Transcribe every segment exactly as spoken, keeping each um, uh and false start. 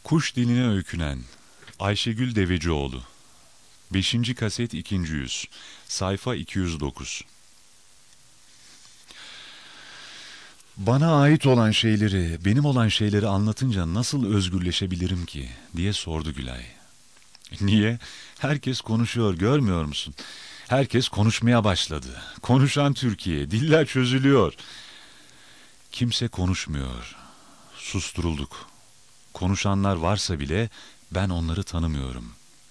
Kuş diline öykünen Ayşegül Devecioğlu. Beşinci kaset ikinci yüz. Sayfa iki yüz dokuz. Bana ait olan şeyleri, benim olan şeyleri anlatınca nasıl özgürleşebilirim ki diye sordu Gülay. Niye? Herkes konuşuyor, görmüyor musun? Herkes konuşmaya başladı. Konuşan Türkiye, diller çözülüyor. Kimse konuşmuyor. Susturulduk. Konuşanlar varsa bile ben onları tanımıyorum.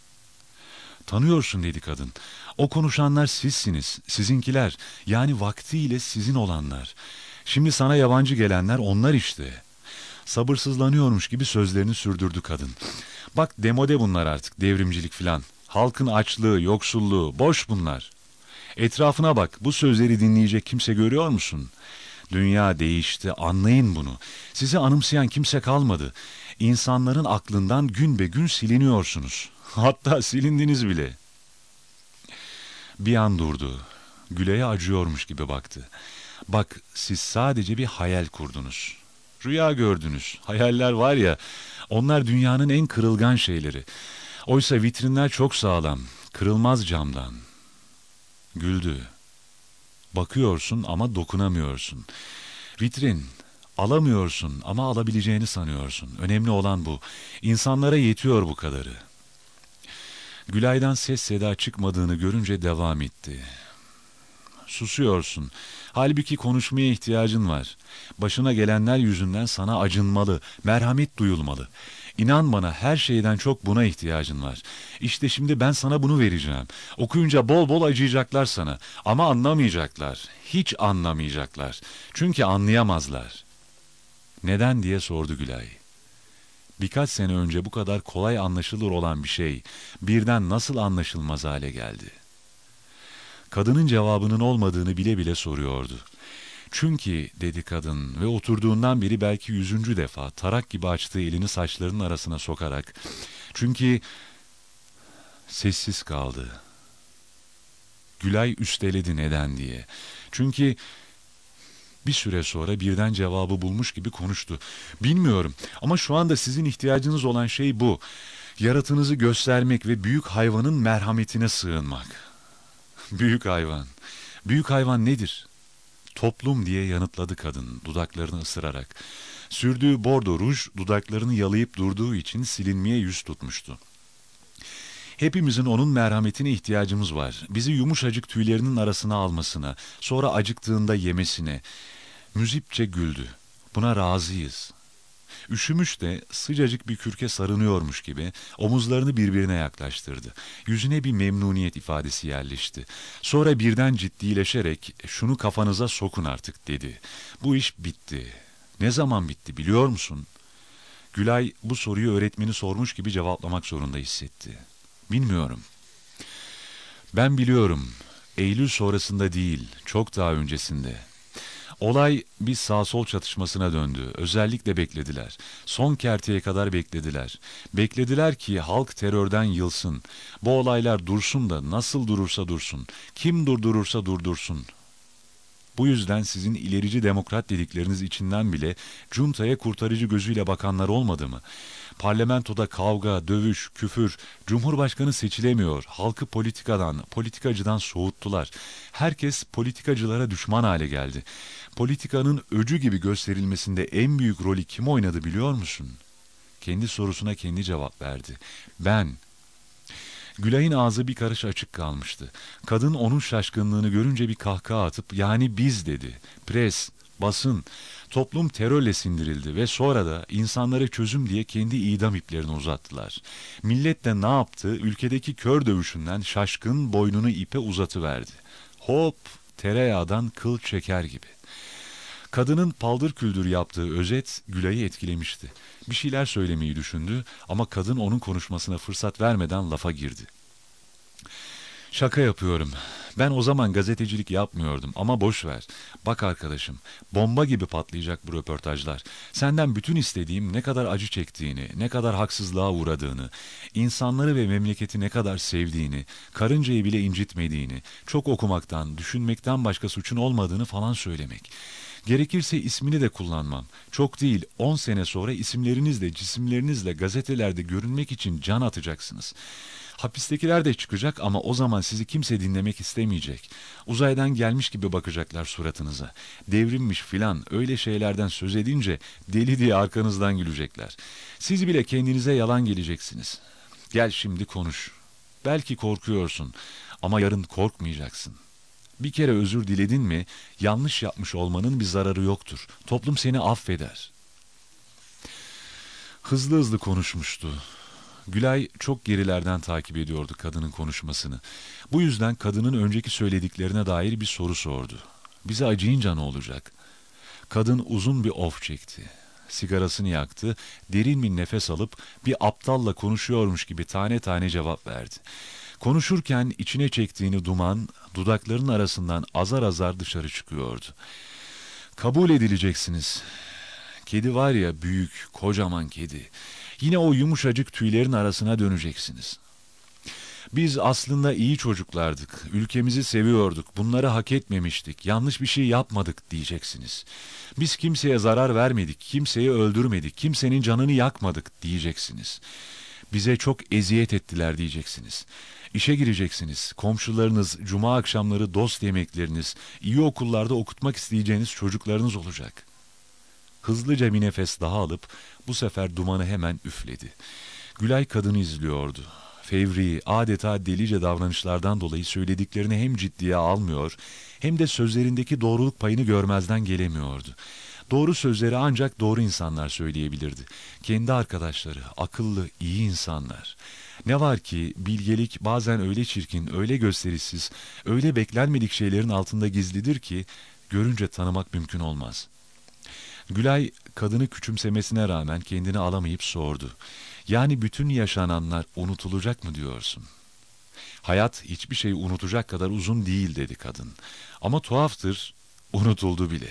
Tanıyorsun dedi kadın. O konuşanlar sizsiniz, sizinkiler. Yani vaktiyle sizin olanlar. Şimdi sana yabancı gelenler onlar işte. Sabırsızlanıyormuş gibi sözlerini sürdürdü kadın. Bak demode bunlar artık, devrimcilik filan. Halkın açlığı, yoksulluğu, boş bunlar. Etrafına bak, bu sözleri dinleyecek kimse görüyor musun? Dünya değişti, anlayın bunu. Sizi anımsayan kimse kalmadı. İnsanların aklından gün be gün siliniyorsunuz. Hatta silindiniz bile. Bir an durdu. Gülay'a acıyormuş gibi baktı. Bak, siz sadece bir hayal kurdunuz. Rüya gördünüz. Hayaller var ya, onlar dünyanın en kırılgan şeyleri. Oysa vitrinler çok sağlam, kırılmaz camdan. Güldü. Bakıyorsun ama dokunamıyorsun. Vitrin, alamıyorsun ama alabileceğini sanıyorsun. Önemli olan bu. İnsanlara yetiyor bu kadarı. Gülay'dan ses seda çıkmadığını görünce devam etti. Susuyorsun. Halbuki konuşmaya ihtiyacın var. Başına gelenler yüzünden sana acınmalı, merhamet duyulmalı. İnan bana, her şeyden çok buna ihtiyacın var. İşte şimdi ben sana bunu vereceğim. Okuyunca bol bol acıyacaklar sana. Ama anlamayacaklar. Hiç anlamayacaklar. Çünkü anlayamazlar. Neden diye sordu Gülay. Birkaç sene önce bu kadar kolay anlaşılır olan bir şey birden nasıl anlaşılmaz hale geldi? Kadının cevabının olmadığını bile bile soruyordu. Çünkü dedi kadın ve oturduğundan beri belki yüzüncü defa tarak gibi açtığı elini saçlarının arasına sokarak, çünkü sessiz kaldı. Gülay üsteledi neden diye. Çünkü bir süre sonra birden cevabı bulmuş gibi konuştu. Bilmiyorum ama şu anda sizin ihtiyacınız olan şey bu. Yaratınızı göstermek ve büyük hayvanın merhametine sığınmak. Büyük hayvan. Büyük hayvan nedir? Toplum diye yanıtladı kadın dudaklarını ısırarak. Sürdüğü bordo ruj dudaklarını yalayıp durduğu için silinmeye yüz tutmuştu. Hepimizin onun merhametine ihtiyacımız var. Bizi yumuşacık tüylerinin arasına almasına, sonra acıktığında yemesine. Müzipçe güldü. Buna razıyız. Üşümüş de sıcacık bir kürke sarınıyormuş gibi omuzlarını birbirine yaklaştırdı. Yüzüne bir memnuniyet ifadesi yerleşti. Sonra birden ciddileşerek şunu kafanıza sokun artık dedi. Bu iş bitti. Ne zaman bitti biliyor musun? Gülay bu soruyu öğretmeni sormuş gibi cevaplamak zorunda hissetti. Bilmiyorum. Ben biliyorum. Eylül sonrasında değil, çok daha öncesinde. Olay bir sağ-sol çatışmasına döndü. Özellikle beklediler. Son kerteye kadar beklediler. Beklediler ki halk terörden yılsın. Bu olaylar dursun da nasıl durursa dursun. Kim durdurursa durdursun. Bu yüzden sizin ilerici demokrat dedikleriniz içinden bile cuntaya kurtarıcı gözüyle bakanlar olmadı mı? Parlamentoda kavga, dövüş, küfür, cumhurbaşkanı seçilemiyor, halkı politikadan, politikacıdan soğuttular. Herkes politikacılara düşman hale geldi. Politikanın öcü gibi gösterilmesinde en büyük rolü kim oynadı biliyor musun? Kendi sorusuna kendi cevap verdi. Ben. Gülay'ın ağzı bir karış açık kalmıştı. Kadın onun şaşkınlığını görünce bir kahkaha atıp yani biz dedi. Pres, basın, toplum terörle sindirildi ve sonra da insanlara çözüm diye kendi idam iplerini uzattılar. Millet de ne yaptı? Ülkedeki kör dövüşünden şaşkın boynunu ipe uzatıverdi. Hop, tereyağdan kıl çeker gibi. Kadının paldır küldür yaptığı özet Gülay'ı etkilemişti. Bir şeyler söylemeyi düşündü ama kadın onun konuşmasına fırsat vermeden lafa girdi. Şaka yapıyorum. Ben o zaman gazetecilik yapmıyordum ama boş ver. Bak arkadaşım, bomba gibi patlayacak bu röportajlar. Senden bütün istediğim ne kadar acı çektiğini, ne kadar haksızlığa uğradığını, insanları ve memleketi ne kadar sevdiğini, karıncayı bile incitmediğini, çok okumaktan, düşünmekten başka suçun olmadığını falan söylemek. Gerekirse ismini de kullanmam. Çok değil, on sene sonra isimlerinizle, cisimlerinizle gazetelerde görünmek için can atacaksınız. Hapistekiler de çıkacak ama o zaman sizi kimse dinlemek istemeyecek. Uzaydan gelmiş gibi bakacaklar suratınıza. Devrimmiş filan öyle şeylerden söz edince deli diye arkanızdan gülecekler. Siz bile kendinize yalan geleceksiniz. Gel şimdi konuş. Belki korkuyorsun ama yarın korkmayacaksın. Bir kere özür diledin mi, yanlış yapmış olmanın bir zararı yoktur. Toplum seni affeder. Hızlı hızlı konuşmuştu. Gülay çok gerilerden takip ediyordu kadının konuşmasını. Bu yüzden kadının önceki söylediklerine dair bir soru sordu. Bize acıyınca ne olacak? Kadın uzun bir of çekti. Sigarasını yaktı, derin bir nefes alıp bir aptalla konuşuyormuş gibi tane tane cevap verdi. Konuşurken içine çektiğini duman, dudaklarının arasından azar azar dışarı çıkıyordu. Kabul edileceksiniz. Kedi var ya, büyük, kocaman kedi. Yine o yumuşacık tüylerin arasına döneceksiniz. Biz aslında iyi çocuklardık, ülkemizi seviyorduk, bunları hak etmemiştik, yanlış bir şey yapmadık diyeceksiniz. Biz kimseye zarar vermedik, kimseyi öldürmedik, kimsenin canını yakmadık diyeceksiniz. Bize çok eziyet ettiler diyeceksiniz. İşe gireceksiniz, komşularınız, cuma akşamları dost yemekleriniz, iyi okullarda okutmak isteyeceğiniz çocuklarınız olacak. Hızlıca bir nefes daha alıp bu sefer dumanı hemen üfledi. Gülay kadını izliyordu. Fevri, adeta delice davranışlardan dolayı söylediklerini hem ciddiye almıyor, hem de sözlerindeki doğruluk payını görmezden gelemiyordu. Doğru sözleri ancak doğru insanlar söyleyebilirdi. Kendi arkadaşları, akıllı, iyi insanlar. Ne var ki bilgelik bazen öyle çirkin, öyle gösterişsiz, öyle beklenmedik şeylerin altında gizlidir ki görünce tanımak mümkün olmaz. Gülay kadını küçümsemesine rağmen kendini alamayıp sordu. Yani bütün yaşananlar unutulacak mı diyorsun? Hayat hiçbir şeyi unutacak kadar uzun değil dedi kadın. Ama tuhaftır, unutuldu bile.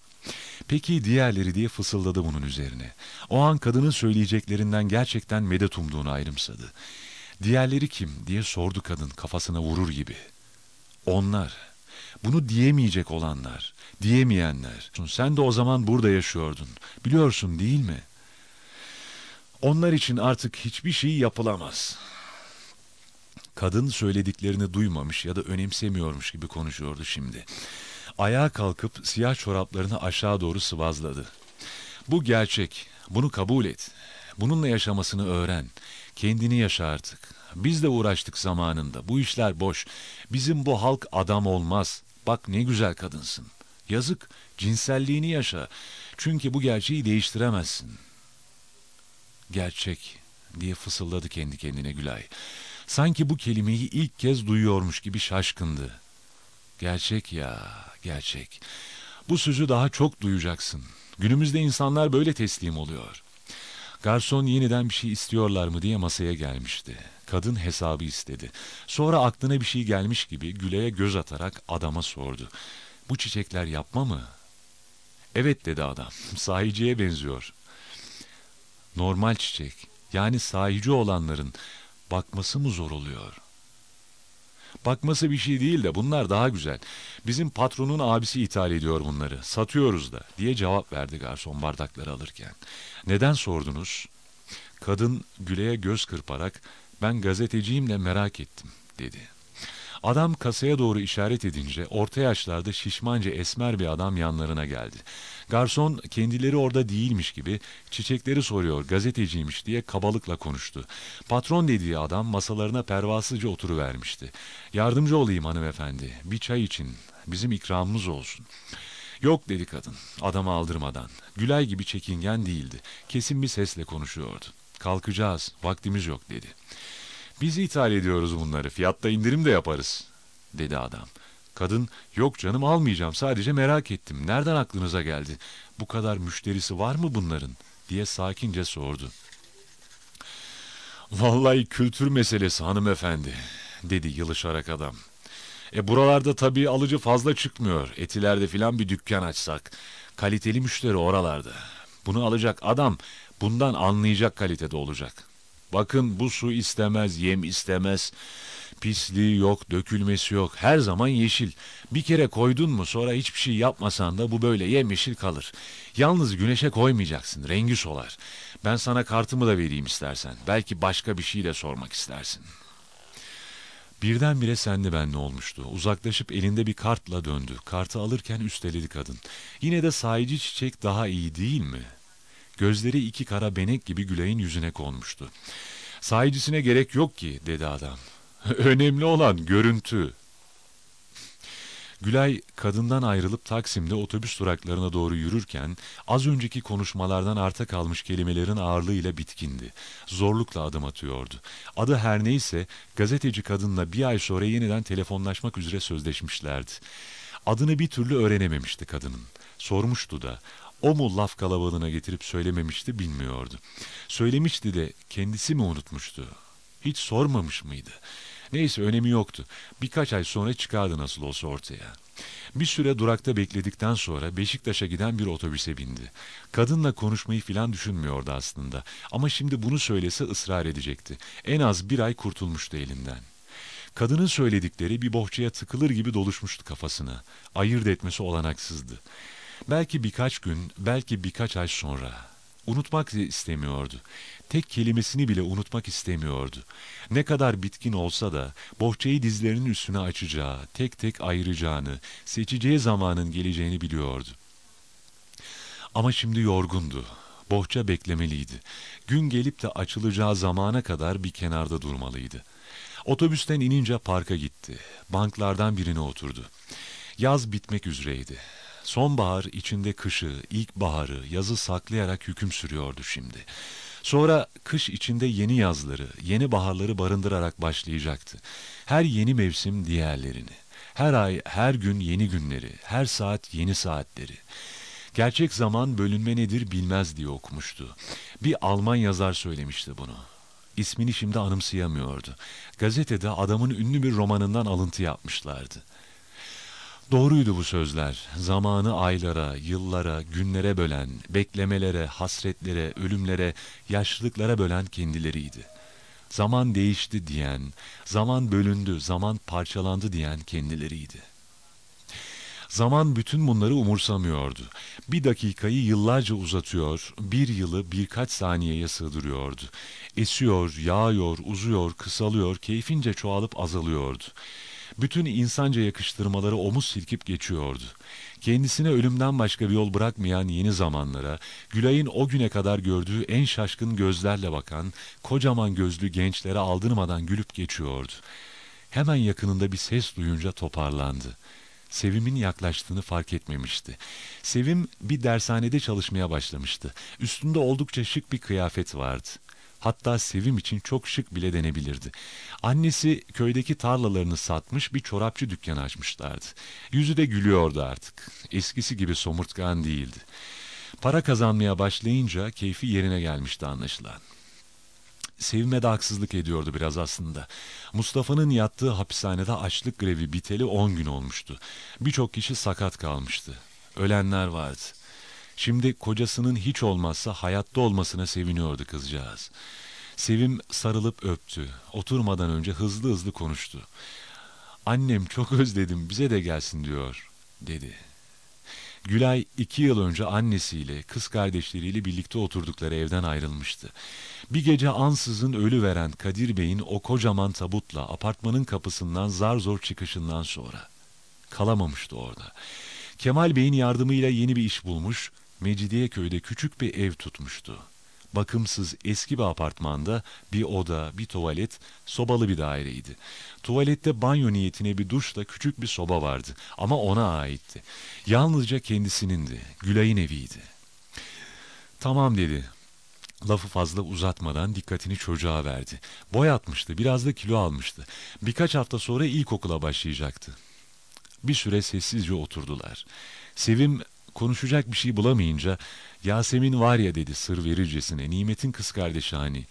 Peki diğerleri diye fısıldadı bunun üzerine. O an kadının söyleyeceklerinden gerçekten medet umduğunu ayrımsadı. Diğerleri kim diye sordu kadın kafasına vurur gibi. Onlar, bunu diyemeyecek olanlar, diyemeyenler. Sen de o zaman burada yaşıyordun, biliyorsun değil mi? Onlar için artık hiçbir şey yapılamaz. Kadın söylediklerini duymamış ya da önemsemiyormuş gibi konuşuyordu şimdi. Ayağa kalkıp siyah çoraplarını aşağı doğru sıvazladı. Bu gerçek, bunu kabul et. Bununla yaşamasını öğren. Kendini yaşa artık. Biz de uğraştık zamanında. Bu işler boş. Bizim bu halk adam olmaz. Bak ne güzel kadınsın. Yazık, cinselliğini yaşa. Çünkü bu gerçeği değiştiremezsin. Gerçek diye fısıldadı kendi kendine Gülay. Sanki bu kelimeyi ilk kez duyuyormuş gibi şaşkındı. Gerçek ya, gerçek. Bu sözü daha çok duyacaksın. Günümüzde insanlar böyle teslim oluyor. Garson yeniden bir şey istiyorlar mı diye masaya gelmişti. Kadın hesabı istedi. Sonra aklına bir şey gelmiş gibi Gülay'a göz atarak adama sordu. Bu çiçekler yapma mı? Evet dedi adam. Sahiciye benziyor. Normal çiçek. Yani sahici olanların bakması mı zor oluyor? Bakması bir şey değil de bunlar daha güzel. Bizim patronun abisi ithal ediyor bunları. Satıyoruz da diye cevap verdi garson bardakları alırken. Neden sordunuz? Kadın Gülay'a göz kırparak ben gazeteciyim de merak ettim dedi. Adam kasaya doğru işaret edince orta yaşlarda şişmanca esmer bir adam yanlarına geldi. Garson kendileri orada değilmiş gibi çiçekleri soruyor, gazeteciymiş diye kabalıkla konuştu. Patron dediği adam masalarına pervasızca oturuvermişti. Yardımcı olayım hanımefendi, bir çay için, bizim ikramımız olsun. Yok dedi kadın, adamı aldırmadan. Gülay gibi çekingen değildi, kesin bir sesle konuşuyordu. Kalkacağız, vaktimiz yok dedi. Biz ithal ediyoruz bunları, fiyatta indirim de yaparız, dedi adam. Kadın, yok canım almayacağım, sadece merak ettim. Nereden aklınıza geldi? Bu kadar müşterisi var mı bunların? Diye sakince sordu. Vallahi kültür meselesi hanımefendi, dedi yılışarak adam. E buralarda tabii alıcı fazla çıkmıyor. Etilerde filan bir dükkan açsak. Kaliteli müşteri oralarda. Bunu alacak adam bundan anlayacak kalitede olacak. Bakın bu su istemez, yem istemez. Pisliği yok, dökülmesi yok. Her zaman yeşil. Bir kere koydun mu sonra hiçbir şey yapmasan da bu böyle yemyeşil kalır. Yalnız güneşe koymayacaksın, rengi solar. Ben sana kartımı da vereyim istersen. Belki başka bir şey de sormak istersin. Birdenbire senli benli olmuştu. Uzaklaşıp elinde bir kartla döndü. Kartı alırken üsteledi kadın. Yine de sahici çiçek daha iyi değil mi? Gözleri iki kara benek gibi Gülay'ın yüzüne konmuştu. Sahicisine gerek yok ki, dedi adam. Önemli olan görüntü. Gülay kadından ayrılıp Taksim'de otobüs duraklarına doğru yürürken az önceki konuşmalardan arta kalmış kelimelerin ağırlığıyla bitkindi. Zorlukla adım atıyordu. Adı her neyse gazeteci kadınla bir ay sonra yeniden telefonlaşmak üzere sözleşmişlerdi. Adını bir türlü öğrenememişti kadının. Sormuştu da. O mu laf kalabalığına getirip söylememişti bilmiyordu. Söylemişti de kendisi mi unutmuştu? Hiç sormamış mıydı? Neyse önemi yoktu. Birkaç ay sonra çıkardı nasıl olsa ortaya. Bir süre durakta bekledikten sonra Beşiktaş'a giden bir otobüse bindi. Kadınla konuşmayı filan düşünmüyordu aslında. Ama şimdi bunu söylese ısrar edecekti. En az bir ay kurtulmuştu elinden. Kadının söyledikleri bir bohçaya tıkılır gibi doluşmuştu kafasına. Ayırt etmesi olanaksızdı. Belki birkaç gün, belki birkaç ay sonra. Unutmak istemiyordu. Tek kelimesini bile unutmak istemiyordu. Ne kadar bitkin olsa da bohçayı dizlerinin üstüne açacağı, tek tek ayıracağını, seçeceği zamanın geleceğini biliyordu. Ama şimdi yorgundu. Bohça beklemeliydi. Gün gelip de açılacağı zamana kadar bir kenarda durmalıydı. Otobüsten inince parka gitti. Banklardan birine oturdu. Yaz bitmek üzereydi. Sonbahar içinde kışı, ilkbaharı, yazı saklayarak hüküm sürüyordu şimdi. Sonra kış içinde yeni yazları, yeni baharları barındırarak başlayacaktı. Her yeni mevsim diğerlerini. Her ay, her gün yeni günleri, her saat yeni saatleri. Gerçek zaman bölünme nedir bilmez diye okumuştu. Bir Alman yazar söylemişti bunu. İsmini şimdi anımsayamıyordu. Gazetede adamın ünlü bir romanından alıntı yapmışlardı. Doğruydu bu sözler. Zamanı aylara, yıllara, günlere bölen, beklemelere, hasretlere, ölümlere, yaşlılıklara bölen kendileriydi. Zaman değişti diyen, zaman bölündü, zaman parçalandı diyen kendileriydi. Zaman bütün bunları umursamıyordu. Bir dakikayı yıllarca uzatıyor, bir yılı birkaç saniyeye sığdırıyordu. Esiyor, yağıyor, uzuyor, kısalıyor, keyfince çoğalıp azalıyordu. Bütün insanca yakıştırmaları omuz silkip geçiyordu. Kendisine ölümden başka bir yol bırakmayan yeni zamanlara, Gülay'ın o güne kadar gördüğü en şaşkın gözlerle bakan, kocaman gözlü gençlere aldırmadan gülüp geçiyordu. Hemen yakınında bir ses duyunca toparlandı. Sevim'in yaklaştığını fark etmemişti. Sevim bir dershanede çalışmaya başlamıştı. Üstünde oldukça şık bir kıyafet vardı. Hatta Sevim için çok şık bile denebilirdi. Annesi köydeki tarlalarını satmış bir çorapçı dükkanı açmışlardı. Yüzü de gülüyordu artık. Eskisi gibi somurtkan değildi. Para kazanmaya başlayınca keyfi yerine gelmişti anlaşılan. Sevime de haksızlık ediyordu biraz aslında. Mustafa'nın yattığı hapishanede açlık grevi biteli on gün olmuştu. Birçok kişi sakat kalmıştı. Ölenler vardı. Şimdi kocasının hiç olmazsa hayatta olmasına seviniyordu kızcağız. Sevim sarılıp öptü. Oturmadan önce hızlı hızlı konuştu. "Annem çok özledim, bize de gelsin," diyor, dedi. Gülay iki yıl önce annesiyle, kız kardeşleriyle birlikte oturdukları evden ayrılmıştı. Bir gece ansızın ölüveren Kadir Bey'in o kocaman tabutla apartmanın kapısından zar zor çıkışından sonra kalamamıştı orada. Kemal Bey'in yardımıyla yeni bir iş bulmuş, Mecidiyeköy'de küçük bir ev tutmuştu. Bakımsız eski bir apartmanda bir oda, bir tuvalet, sobalı bir daireydi. Tuvalette banyo niyetine bir duşla küçük bir soba vardı ama ona aitti. Yalnızca kendisinin, Gülay'ın eviydi. "Tamam," dedi. Lafı fazla uzatmadan dikkatini çocuğa verdi. Boy atmıştı, biraz da kilo almıştı. Birkaç hafta sonra ilkokula başlayacaktı. Bir süre sessizce oturdular. Sevim konuşacak bir şey bulamayınca, "Yasemin var ya," dedi sır verircesine, "Nimet'in kız kardeşi hani."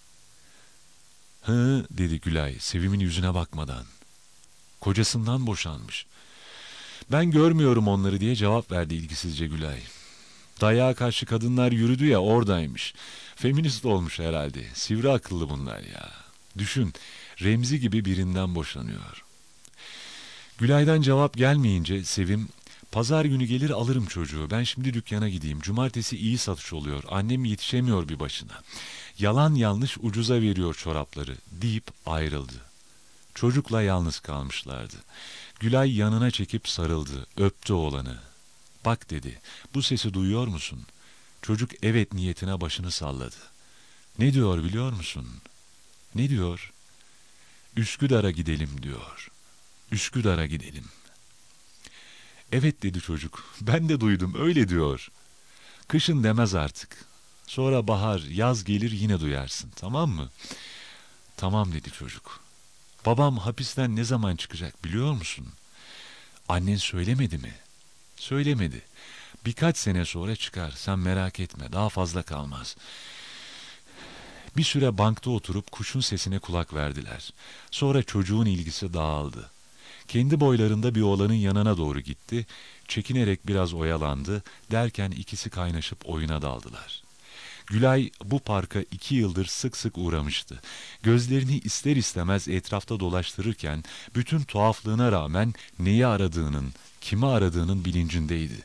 "Hı," dedi Gülay Sevim'in yüzüne bakmadan. "Kocasından boşanmış." "Ben görmüyorum onları," diye cevap verdi ilgisizce Gülay. "Dayağa karşı kadınlar yürüdü ya, oradaymış. Feminist olmuş herhalde. Sivri akıllı bunlar ya. Düşün, Remzi gibi birinden boşanıyor. Gülay'dan cevap gelmeyince Sevim, pazar günü gelir alırım çocuğu, ben şimdi dükkana gideyim, cumartesi iyi satış oluyor, annem yetişemiyor bir başına, yalan yanlış ucuza veriyor çorapları deyip ayrıldı. Çocukla yalnız kalmışlardı. Gülay yanına çekip sarıldı, öptü oğlanı. Bak dedi, bu sesi duyuyor musun? Çocuk evet niyetine başını salladı. Ne diyor biliyor musun? Ne diyor? Üsküdar'a gidelim diyor. Üsküdar'a gidelim. Evet dedi çocuk, ben de duydum, öyle diyor. Kışın demez artık. Sonra bahar, yaz gelir yine duyarsın, tamam mı? Tamam dedi çocuk. Babam hapisten ne zaman çıkacak biliyor musun? Annen söylemedi mi? Söylemedi. Birkaç sene sonra çıkar, sen merak etme, daha fazla kalmaz. Bir süre bankta oturup kuşun sesine kulak verdiler. Sonra çocuğun ilgisi dağıldı. Kendi boylarında bir oğlanın yanına doğru gitti, çekinerek biraz oyalandı, derken ikisi kaynaşıp oyuna daldılar. Gülay bu parka iki yıldır sık sık uğramıştı. Gözlerini ister istemez etrafta dolaştırırken, bütün tuhaflığına rağmen neyi aradığının, kimi aradığının bilincindeydi.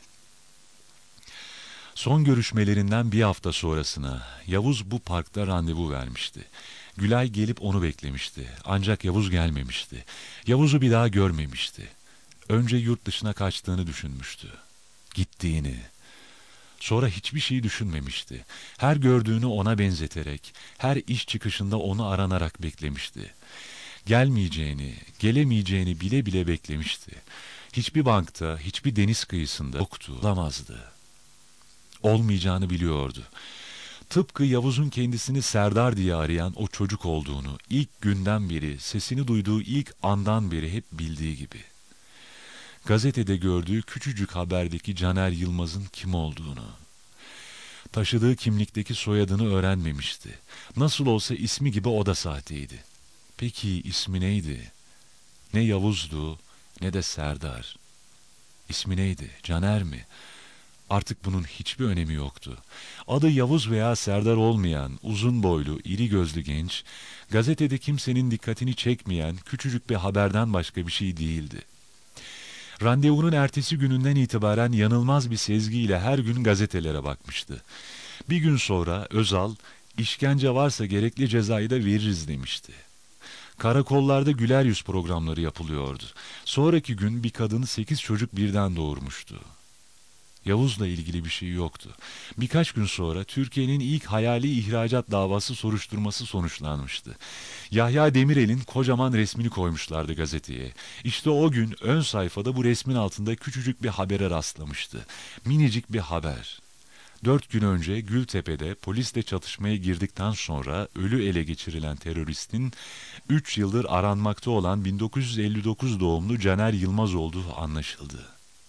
Son görüşmelerinden bir hafta sonrasına Yavuz bu parkta randevu vermişti. Gülay gelip onu beklemişti. Ancak Yavuz gelmemişti. Yavuz'u bir daha görmemişti. Önce yurt dışına kaçtığını düşünmüştü. Gittiğini. Sonra hiçbir şey düşünmemişti. Her gördüğünü ona benzeterek, her iş çıkışında onu aranarak beklemişti. Gelmeyeceğini, gelemeyeceğini bile bile beklemişti. Hiçbir bankta, hiçbir deniz kıyısında yoktu, olamazdı. Olmayacağını biliyordu. Tıpkı Yavuz'un kendisini Serdar diye arayan o çocuk olduğunu ilk günden beri, sesini duyduğu ilk andan beri hep bildiği gibi. Gazetede gördüğü küçücük haberdeki Caner Yılmaz'ın kim olduğunu, taşıdığı kimlikteki soyadını öğrenmemişti. Nasıl olsa ismi gibi o da sahteydi. Peki ismi neydi? Ne Yavuz'du ne de Serdar. İsmi neydi? Caner mi? Artık bunun hiçbir önemi yoktu. Adı Yavuz veya Serdar olmayan, uzun boylu, iri gözlü genç, gazetede kimsenin dikkatini çekmeyen küçücük bir haberden başka bir şey değildi. Randevunun ertesi gününden itibaren yanılmaz bir sezgiyle her gün gazetelere bakmıştı. Bir gün sonra Özal, işkence varsa gerekli cezayı da veririz demişti. Karakollarda güler yüz programları yapılıyordu. Sonraki gün bir kadın sekiz çocuk birden doğurmuştu. Yavuz'la ilgili bir şey yoktu. Birkaç gün sonra Türkiye'nin ilk hayali ihracat davası soruşturması sonuçlanmıştı. Yahya Demirel'in kocaman resmini koymuşlardı gazeteye. İşte o gün ön sayfada bu resmin altında küçücük bir habere rastlamıştı. Minicik bir haber. Dört gün önce Gültepe'de polisle çatışmaya girdikten sonra ölü ele geçirilen teröristin üç yıldır aranmakta olan bin dokuz yüz elli dokuz doğumlu Caner Yılmaz olduğu anlaşıldı.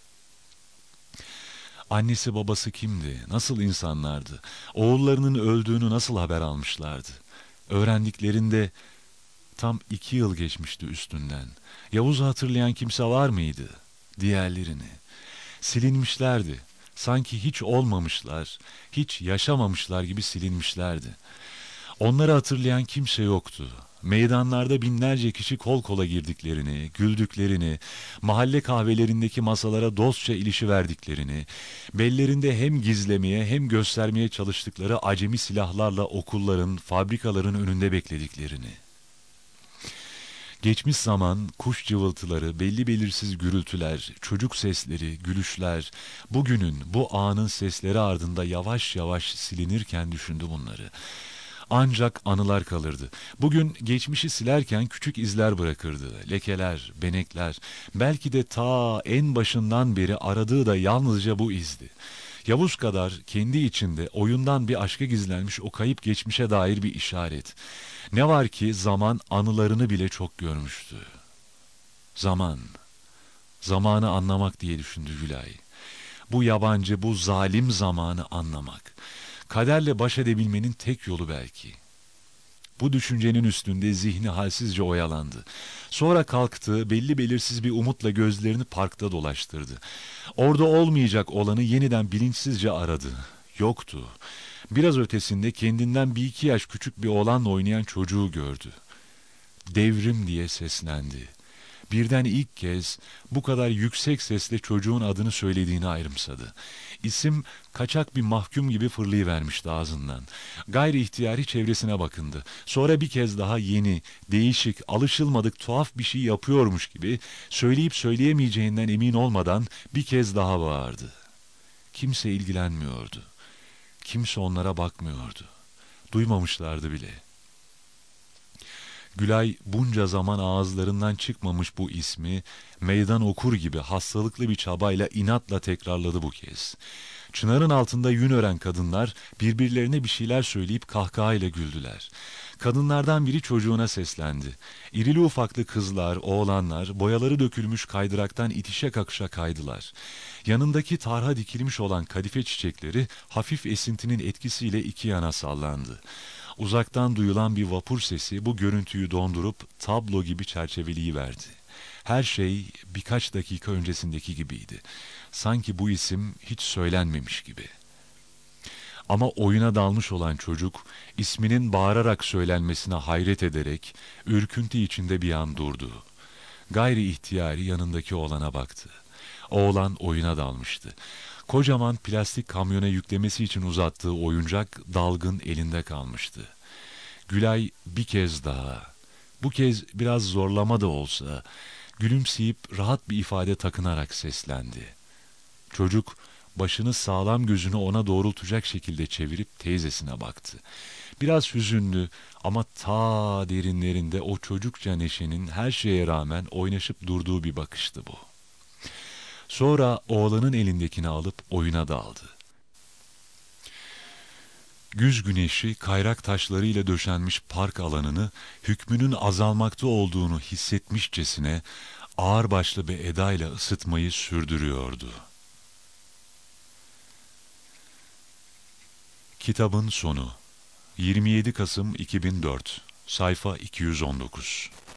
Annesi babası kimdi? Nasıl insanlardı? Oğullarının öldüğünü nasıl haber almışlardı? Öğrendiklerinde tam iki yıl geçmişti üstünden. Yavuz'u hatırlayan kimse var mıydı? Diğerlerini. Silinmişlerdi. Sanki hiç olmamışlar, hiç yaşamamışlar gibi silinmişlerdi. Onları hatırlayan kimse yoktu. Meydanlarda binlerce kişi kol kola girdiklerini, güldüklerini, mahalle kahvelerindeki masalara dostça ilişiverdiklerini, bellerinde hem gizlemeye hem göstermeye çalıştıkları acemi silahlarla okulların, fabrikaların önünde beklediklerini. Geçmiş zaman, kuş cıvıltıları, belli belirsiz gürültüler, çocuk sesleri, gülüşler, bugünün, bu anın sesleri ardında yavaş yavaş silinirken düşündü bunları. Ancak anılar kalırdı. Bugün geçmişi silerken küçük izler bırakırdı. Lekeler, benekler, belki de ta en başından beri aradığı da yalnızca bu izdi. Yavuz kadar kendi içinde oyundan bir aşka gizlenmiş o kayıp geçmişe dair bir işaret. Ne var ki zaman anılarını bile çok görmüştü. Zaman, zamanı anlamak diye düşündü Gülay. Bu yabancı, bu zalim zamanı anlamak. Kaderle baş edebilmenin tek yolu belki. Bu düşüncenin üstünde zihni halsizce oyalandı. Sonra kalktı, belli belirsiz bir umutla gözlerini parkta dolaştırdı. Orada olmayacak olanı yeniden bilinçsizce aradı. Yoktu. Biraz ötesinde kendinden bir iki yaş küçük bir oğlanla oynayan çocuğu gördü. Devrim diye seslendi. Birden ilk kez bu kadar yüksek sesle çocuğun adını söylediğini ayrımsadı. İsim kaçak bir mahkum gibi fırlayıvermişti ağzından. Gayri ihtiyari çevresine bakındı. Sonra bir kez daha yeni, değişik, alışılmadık tuhaf bir şey yapıyormuş gibi söyleyip söyleyemeyeceğinden emin olmadan bir kez daha bağırdı. Kimse ilgilenmiyordu. Kimse onlara bakmıyordu. Duymamışlardı bile. Gülay bunca zaman ağızlarından çıkmamış bu ismi meydan okur gibi hastalıklı bir çabayla inatla tekrarladı bu kez. Çınarın altında yün ören kadınlar birbirlerine bir şeyler söyleyip kahkahayla güldüler. Kadınlardan biri çocuğuna seslendi. İrili ufaklı kızlar, oğlanlar boyaları dökülmüş kaydıraktan itişe kakışa kaydılar. Yanındaki tarha dikilmiş olan kadife çiçekleri hafif esintinin etkisiyle iki yana sallandı. Uzaktan duyulan bir vapur sesi bu görüntüyü dondurup tablo gibi çerçeveleyiverdi. Her şey birkaç dakika öncesindeki gibiydi. Sanki bu isim hiç söylenmemiş gibi. Ama oyuna dalmış olan çocuk, isminin bağırarak söylenmesine hayret ederek, ürküntü içinde bir an durdu. Gayri ihtiyari yanındaki oğlana baktı. Oğlan oyuna dalmıştı. Kocaman plastik kamyona yüklemesi için uzattığı oyuncak dalgın elinde kalmıştı. Gülay bir kez daha, bu kez biraz zorlama da olsa, gülümseyip rahat bir ifade takınarak seslendi. Çocuk başını sağlam gözünü ona doğrultacak şekilde çevirip teyzesine baktı. Biraz hüzünlü ama ta derinlerinde o çocukça neşenin her şeye rağmen oynaşıp durduğu bir bakıştı bu. Sonra oğlanın elindekini alıp oyuna daldı. Güz güneşi kayrak taşlarıyla döşenmiş park alanını hükmünün azalmakta olduğunu hissetmişçesine ağırbaşlı bir edayla ısıtmayı sürdürüyordu. Kitabın sonu. yirmi yedi Kasım iki bin dört. Sayfa iki yüz on dokuz.